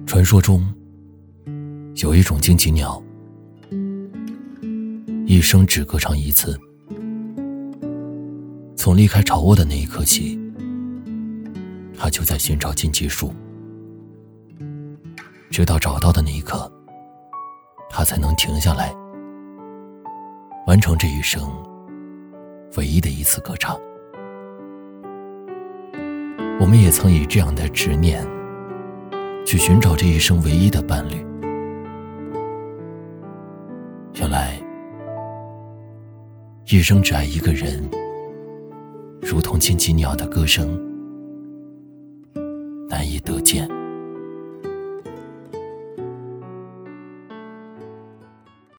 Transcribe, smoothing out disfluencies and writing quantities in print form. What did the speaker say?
传说中有一种荆棘鸟，一生只歌唱一次，从离开巢窝的那一刻起，它就在寻找荆棘树，直到找到的那一刻，它才能停下来，完成这一生唯一的一次歌唱。我们也曾以这样的执念去寻找这一生唯一的伴侣，原来一生只爱一个人，如同荆棘鸟的歌声，难以得见。